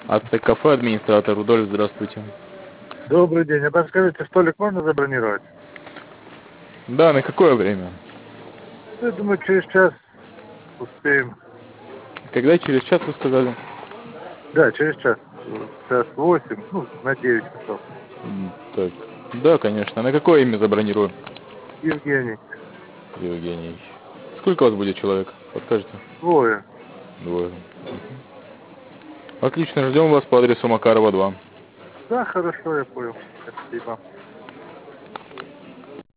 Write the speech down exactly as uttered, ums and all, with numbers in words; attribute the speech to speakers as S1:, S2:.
S1: Автокафе, администратор Рудольф, здравствуйте.
S2: Добрый день. А подскажите, столик можно забронировать?
S1: Да, на какое время?
S2: Я думаю, через час успеем.
S1: Когда через час вы сказали?
S2: Да, через час. Час восемь, ну, на девять часов.
S1: М, Так, да, конечно. На какое имя забронирую?
S2: Евгений.
S1: Евгений. Сколько у вас будет человек? Подскажите?
S2: Двое.
S1: Двое. Отлично, ждем вас по адресу Макарова два.
S2: Да, хорошо, я понял. Спасибо.